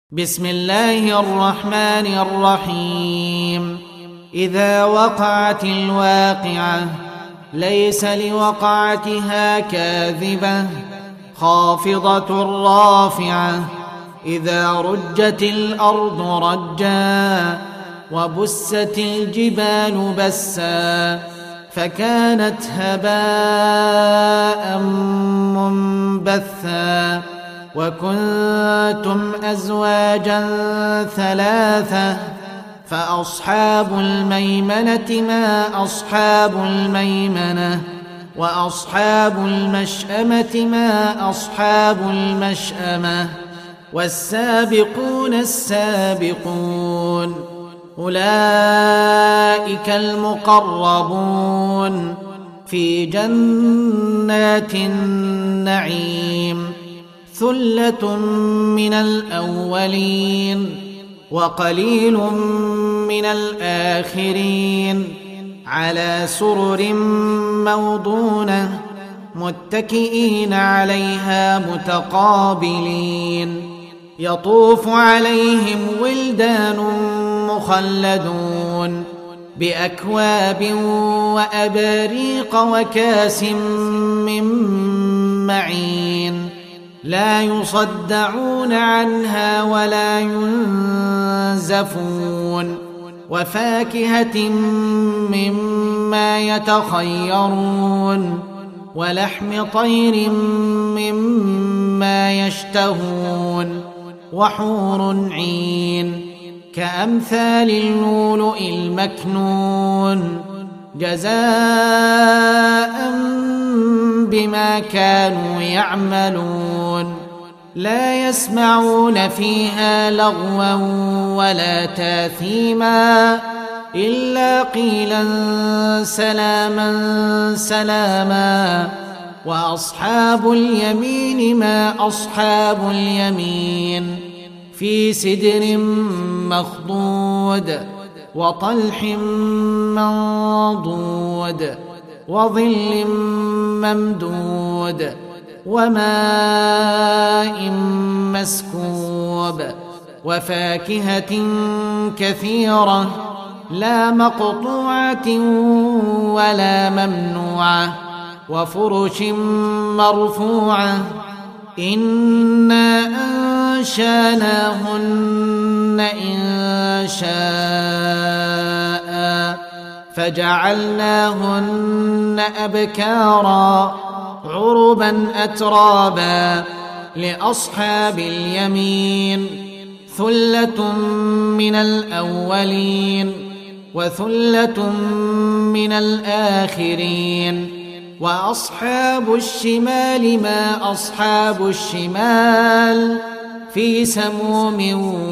بسم الله الرحمن الرحيم. إذا وقعت الواقعة ليس لوقعتها كاذبة خافضة رافعة إذا رجت الأرض رجا وبست الجبال بسا فكانت هباء منبثا وكنتم أزواجا ثلاثة فأصحاب الميمنة ما أصحاب الميمنة وأصحاب المشأمة ما أصحاب المشأمة والسابقون السابقون أولئك المقربون في جنات النعيم ثلة من الأولين وقليل من الآخرين على سرر موضونة متكئين عليها متقابلين يطوف عليهم ولدان مخلدون بأكواب وأباريق وكاس من معين لا يصدعون عنها ولا ينزفون وفاكهة مما يتخيرون ولحم طير مما يشتهون وحور عين كأمثال اللؤلؤ المكنون جزاء بما كانوا يعملون لا يسمعون فيها لغوا ولا تاثيما إلا قيلا سلاما سلاما وأصحاب اليمين ما أصحاب اليمين في سدر مخضود وطلح منضود وظل ممدود وماء مسكوب وفاكهة كثيرة لا مقطوعة ولا ممنوعة وفرش مرفوعة إنا أنشاناهن إنشاء فجعلناهن أبكارا عربا أترابا لأصحاب اليمين ثلة من الأولين وثلة من الآخرين وأصحاب الشمال ما أصحاب الشمال في سموم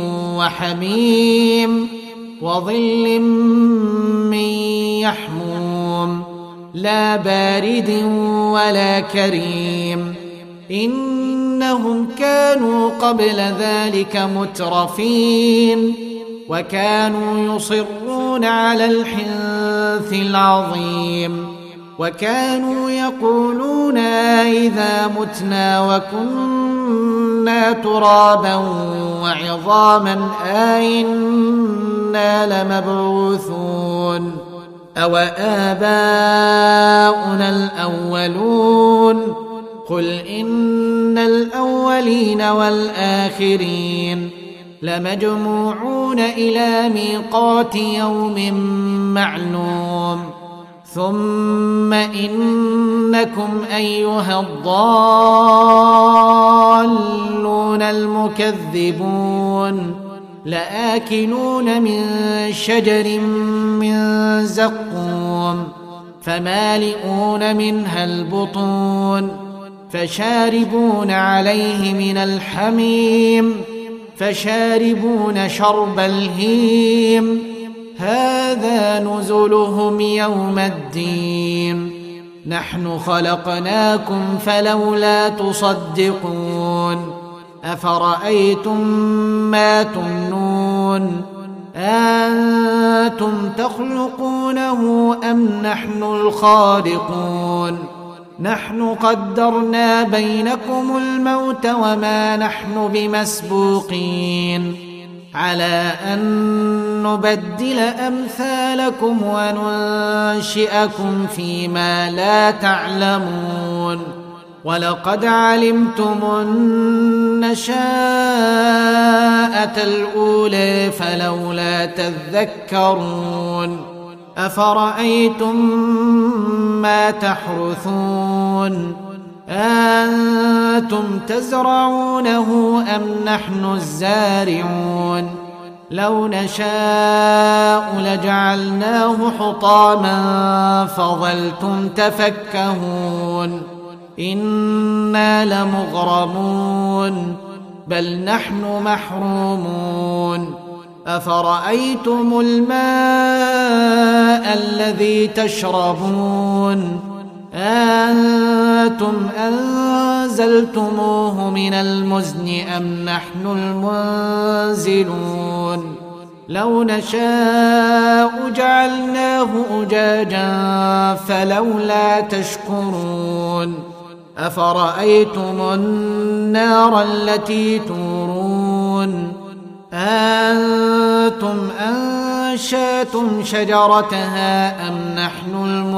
وحميم وظل من يحموم لا بارد ولا كريم إنهم كانوا قبل ذلك مترفين وكانوا يصرون على الحنث العظيم وكانوا يقولون إذا متنا وكنا ترابا وعظاما أئنا لمبعوثون أو آباؤنا الأولون قل إن الأولين والآخرين لمجموعون إلى ميقات يوم معلوم ثم إنكم أيها الضالون المكذبون لآكلون من شجر من زقوم فمالئون منها البطون فشاربون عليه من الحميم فشاربون شرب الهيم هذا نزلهم يوم الدين نحن خلقناكم فلولا تصدقون أفرأيتم ما تمنون أنتم تخلقونه أم نحن الخالقون نحن قدرنا بينكم الموت وما نحن بمسبوقين على أن نبدل أمثالكم وننشئكم فيما لا تعلمون ولقد علمتم النشاءة الأولى فلولا تذكرون أفرأيتم ما تحرثون أنتم تزرعونه أم نحن الزارعون لو نشاء لجعلناه حطاما فظلتم تفكهون إنا لمغرمون بل نحن محرومون أفرأيتم الماء الذي تشربون أنتم أنزلتموه من المزن أم نحن المنزلون لو نشاء جعلناه أجاجا فلولا تشكرون أفرأيتم النار التي تورون أنتم أنشأتم شجرتها أم نحن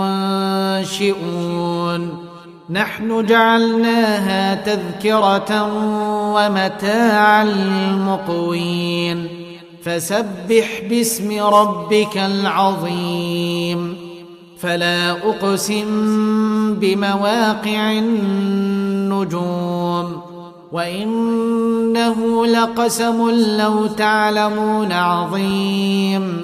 المنشئون نحن جعلناها تذكرة ومتاعا للمقوين فسبح باسم ربك العظيم فلا أقسم بمواقع النجوم وإنه لقسم لو تعلمون عظيم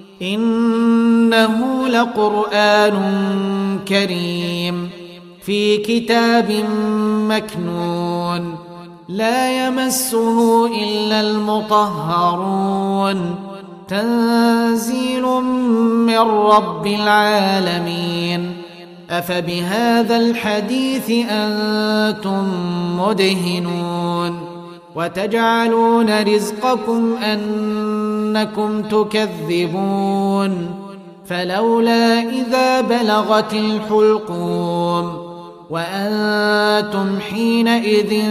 إنه لقرآن كريم في كتاب مكنون لا يمسه إلا المطهرون تنزيل من رب العالمين أفبهذا الحديث أنتم مدهنون وتجعلون رزقكم أنكم تكذبون فلولا إذا بلغت الحلقوم وأنتم حينئذ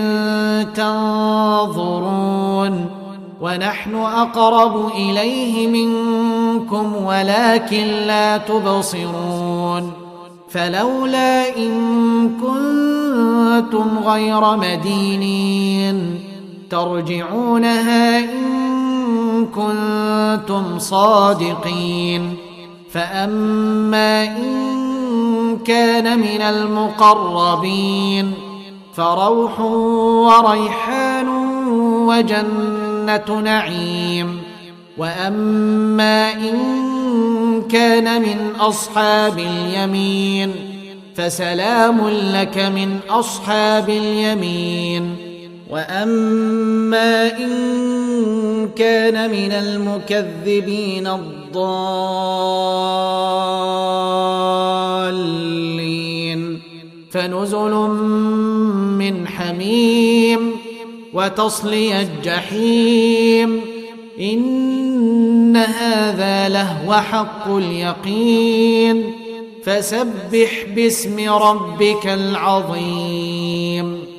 تنظرون ونحن أقرب إليه منكم ولكن لا تبصرون فلولا إن كنتم غير مدينين ترجعونها إن كنتم صادقين فأما إن كان من المقربين فروح وريحان وجنة نعيم وأما إن كان من أصحاب اليمين فسلام لك من أصحاب اليمين وأما إن كان من المكذبين الضالين فنزل من حميم وتصلي الجحيم إن هذا لهو حق اليقين فسبح باسم ربك العظيم